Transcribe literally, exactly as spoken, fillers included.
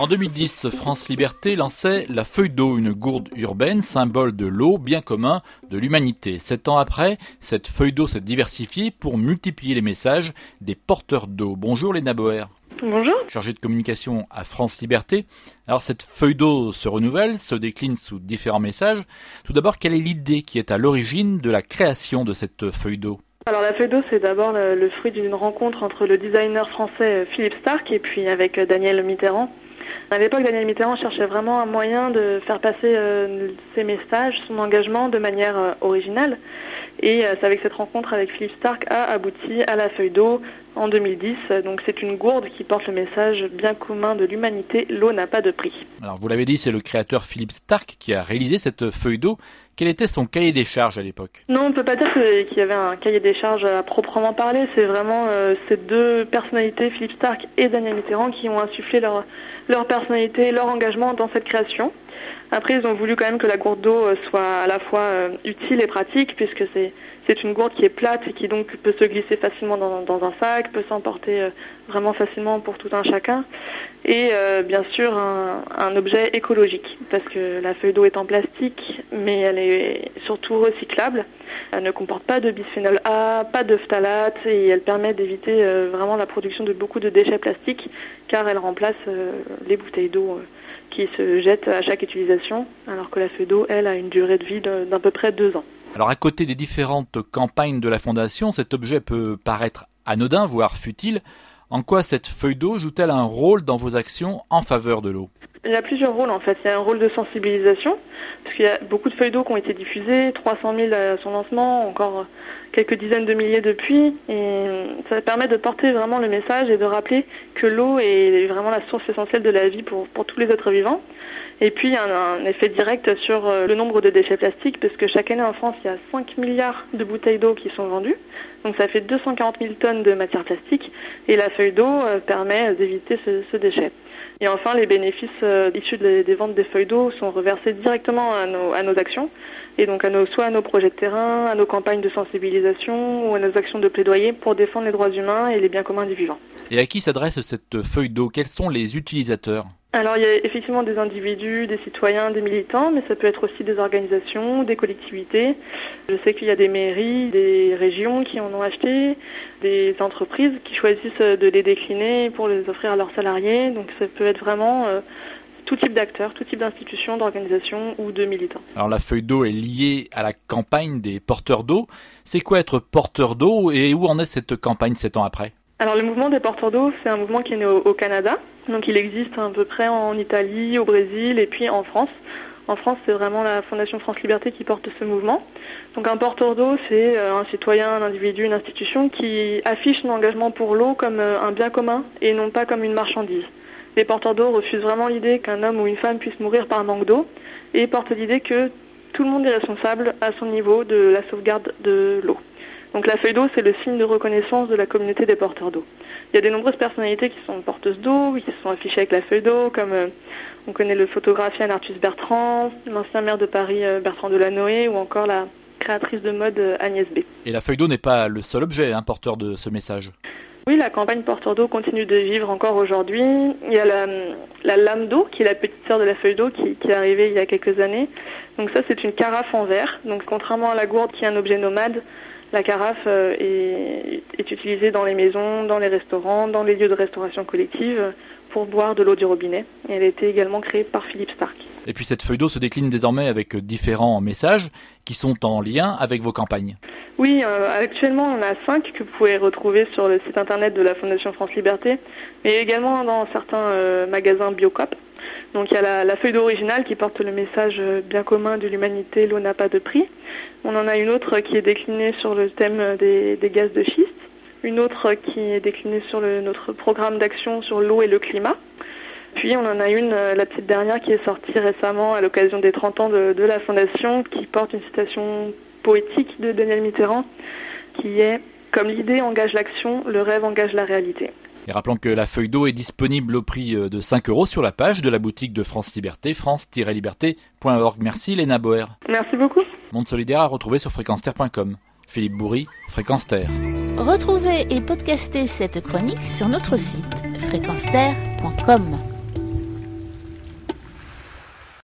En deux mille dix, France Liberté lançait la feuille d'eau, une gourde urbaine, symbole de l'eau, bien commun de l'humanité. Sept ans après, cette feuille d'eau s'est diversifiée pour multiplier les messages des porteurs d'eau. Bonjour Léna Boer. Bonjour. Chargée de communication à France Liberté. Alors cette feuille d'eau se renouvelle, se décline sous différents messages. Tout d'abord, quelle est l'idée qui est à l'origine de la création de cette feuille d'eau ? Alors la feuille d'eau, c'est d'abord le, le fruit d'une rencontre entre le designer français Philippe Starck et puis avec Danielle Mitterrand. À l'époque, Danielle Mitterrand cherchait vraiment un moyen de faire passer euh, ses messages, son engagement de manière euh, originale. Et euh, c'est avec cette rencontre avec Philippe Starck a abouti à la feuille d'eau en deux mille dix. Donc c'est une gourde qui porte le message bien commun de l'humanité, l'eau n'a pas de prix. Alors vous l'avez dit, c'est le créateur Philippe Starck qui a réalisé cette feuille d'eau. Quel était son cahier des charges à l'époque ? Non, on ne peut pas dire qu'il y avait un cahier des charges à proprement parler. C'est vraiment euh, ces deux personnalités, Philippe Starck et Danielle Mitterrand, qui ont insufflé leur, leur personnalité, leur engagement dans cette création. Après, ils ont voulu quand même que la gourde d'eau soit à la fois euh, utile et pratique, puisque c'est, c'est une gourde qui est plate et qui donc peut se glisser facilement dans, dans un sac, peut s'emporter euh, vraiment facilement pour tout un chacun. Et euh, bien sûr, un, un objet écologique, parce que la feuille d'eau est en plastique, mais elle est surtout recyclable. Elle ne comporte pas de bisphénol A, pas de phtalate, et elle permet d'éviter euh, vraiment la production de beaucoup de déchets plastiques, car elle remplace euh, les bouteilles d'eau euh, qui se jettent à chaque utilisation, alors que la feuille d'eau, elle, a une durée de vie de, d'à peu près deux ans. Alors à côté des différentes campagnes de la Fondation, cet objet peut paraître anodin, voire futile. En quoi cette feuille d'eau joue-t-elle un rôle dans vos actions en faveur de l'eau ? Il y a plusieurs rôles en fait. Il y a un rôle de sensibilisation, parce qu'il y a beaucoup de feuilles d'eau qui ont été diffusées, trois cent mille à son lancement, encore quelques dizaines de milliers depuis. Et ça permet de porter vraiment le message et de rappeler que l'eau est vraiment la source essentielle de la vie pour, pour tous les êtres vivants. Et puis il y a un, un effet direct sur le nombre de déchets plastiques, parce que chaque année en France, il y a cinq milliards de bouteilles d'eau qui sont vendues. Donc ça fait deux cent quarante mille tonnes de matière plastique, et la feuille d'eau permet d'éviter ce, ce déchet. Et enfin, les bénéfices euh, issus de, des ventes des feuilles d'eau sont reversés directement à nos, à nos actions, et donc à nos, soit à nos projets de terrain, à nos campagnes de sensibilisation ou à nos actions de plaidoyer pour défendre les droits humains et les biens communs du vivant. Et à qui s'adresse cette feuille d'eau ? Quels sont les utilisateurs ? Alors il y a effectivement des individus, des citoyens, des militants, mais ça peut être aussi des organisations, des collectivités. Je sais qu'il y a des mairies, des régions qui en ont acheté, des entreprises qui choisissent de les décliner pour les offrir à leurs salariés. Donc ça peut être vraiment euh, tout type d'acteurs, tout type d'institutions, d'organisations ou de militants. Alors la feuille d'eau est liée à la campagne des porteurs d'eau. C'est quoi être porteur d'eau et où en est cette campagne sept ans après ? Alors le mouvement des porteurs d'eau, c'est un mouvement qui est né au, au Canada. Donc il existe à peu près en Italie, au Brésil et puis en France. En France, c'est vraiment la Fondation France Liberté qui porte ce mouvement. Donc un porteur d'eau, c'est un citoyen, un individu, une institution qui affiche son engagement pour l'eau comme un bien commun et non pas comme une marchandise. Les porteurs d'eau refusent vraiment l'idée qu'un homme ou une femme puisse mourir par manque d'eau et portent l'idée que tout le monde est responsable à son niveau de la sauvegarde de l'eau. Donc la feuille d'eau, c'est le signe de reconnaissance de la communauté des porteurs d'eau. Il y a de nombreuses personnalités qui sont porteuses d'eau, qui se sont affichées avec la feuille d'eau, comme euh, on connaît le photographe Yann Arthus Bertrand, l'ancien maire de Paris euh, Bertrand Delanoë, ou encore la créatrice de mode euh, Agnès B. Et la feuille d'eau n'est pas le seul objet hein, porteur de ce message. Oui, la campagne porteur d'eau continue de vivre encore aujourd'hui. Il y a la, la lame d'eau, qui est la petite sœur de la feuille d'eau, qui, qui est arrivée il y a quelques années. Donc ça, c'est une carafe en verre. Donc contrairement à la gourde, qui est un objet nomade, la carafe euh, est, est utilisée dans les maisons, dans les restaurants, dans les lieux de restauration collective pour boire de l'eau du robinet. Et elle a été également créée par Philippe Starck. Et puis cette feuille d'eau se décline désormais avec différents messages qui sont en lien avec vos campagnes. Oui, euh, actuellement on a cinq que vous pouvez retrouver sur le site internet de la Fondation France Liberté, mais également dans certains euh, magasins Biocoop. Donc il y a la, la feuille d'eau originale qui porte le message bien commun de l'humanité, l'eau n'a pas de prix. On en a une autre qui est déclinée sur le thème des, des gaz de schiste. Une autre qui est déclinée sur le, notre programme d'action sur l'eau et le climat. Puis on en a une, la petite dernière, qui est sortie récemment à l'occasion des trente ans de, de la Fondation, qui porte une citation poétique de Danielle Mitterrand, qui est « Comme l'idée engage l'action, le rêve engage la réalité ». Et rappelons que la feuille d'eau est disponible au prix de cinq euros sur la page de la boutique de France Liberté, france tiret liberté point org. Merci Léna Boer. Merci beaucoup. Monde solidaire à retrouver sur fréquence terre point com. Philippe Bourri, Fréquence Terre. Retrouvez et podcastez cette chronique sur notre site fréquence terre point com.